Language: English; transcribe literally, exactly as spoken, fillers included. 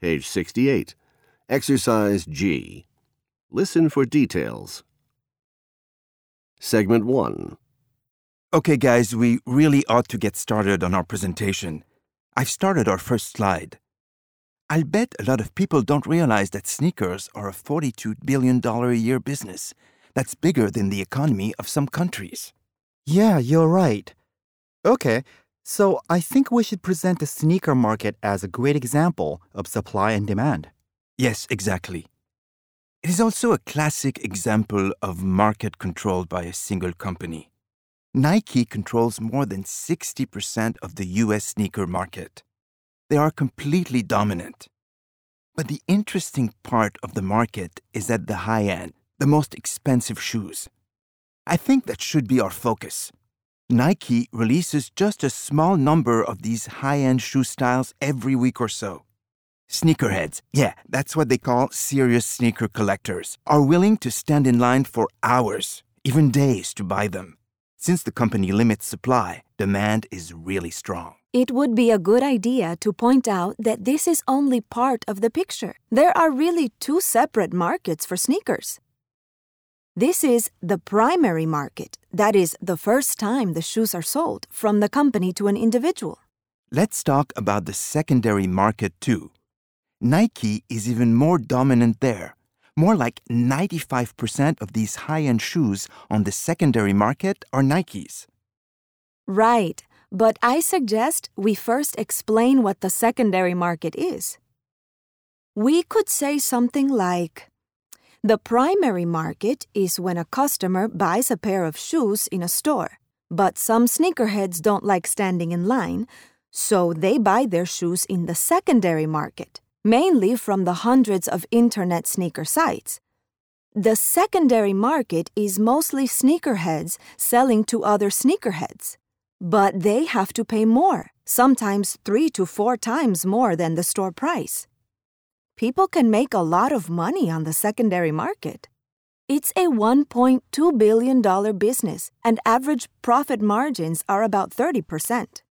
Page sixty-eight. Exercise G. Listen for details. Segment one. Okay, guys, we really ought to get started on our presentation. I've started our first slide. I'll bet a lot of people don't realize that sneakers are a forty-two billion dollars a year business. That's bigger than the economy of some countries. Yeah, you're right. Okay, so I think we should present the sneaker market as a great example of supply and demand. Yes, exactly. It is also a classic example of market controlled by a single company. Nike controls more than sixty percent of the U S sneaker market. They are completely dominant. But the interesting part of the market is at the high end, the most expensive shoes. I think that should be our focus. Nike releases just a small number of these high-end shoe styles every week or so. Sneakerheads, yeah, that's what they call serious sneaker collectors, are willing to stand in line for hours, even days, to buy them. Since the company limits supply, demand is really strong. It would be a good idea to point out that this is only part of the picture. There are really two separate markets for sneakers. This is the primary market, that is, the first time the shoes are sold from the company to an individual. Let's talk about the secondary market too. Nike is even more dominant there. More like ninety-five percent of these high-end shoes on the secondary market are Nikes. Right, but I suggest we first explain what the secondary market is. We could say something like, the primary market is when a customer buys a pair of shoes in a store, but some sneakerheads don't like standing in line, so they buy their shoes in the secondary market, mainly from the hundreds of internet sneaker sites. The secondary market is mostly sneakerheads selling to other sneakerheads, but they have to pay more, sometimes three to four times more than the store price. People can make a lot of money on the secondary market. It's a one point two billion dollars business, and average profit margins are about thirty percent.